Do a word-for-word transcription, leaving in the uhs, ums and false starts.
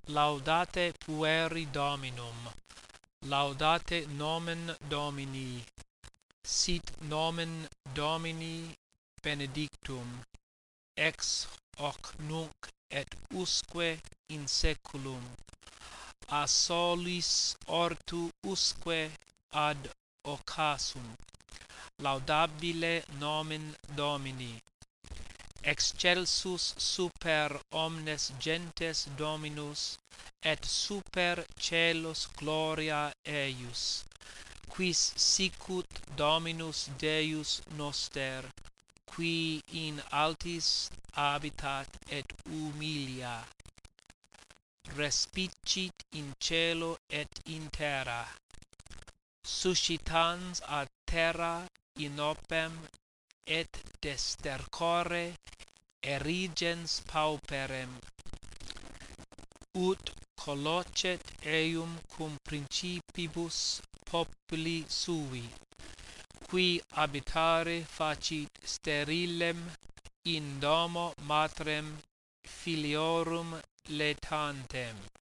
Laudate pueri Dominum. Laudate nomen Domini. Sit nomen Domini benedictum, ex hoc nunc et usque in saeculum. A solis ortu usque ad occasum. Laudabile nomen Domini. Excelsus super omnes gentes Dominus, et super caelos gloria eius, quis sicut Dominus Deus noster, qui in altis habitat et humilia. Respicit in caelo et in terra, suscitans ad terra inopem et destercore erigens pauperem, ut collocet eum cum principibus populi sui, qui habitare facit sterilem in domo matrem filiorum letantem.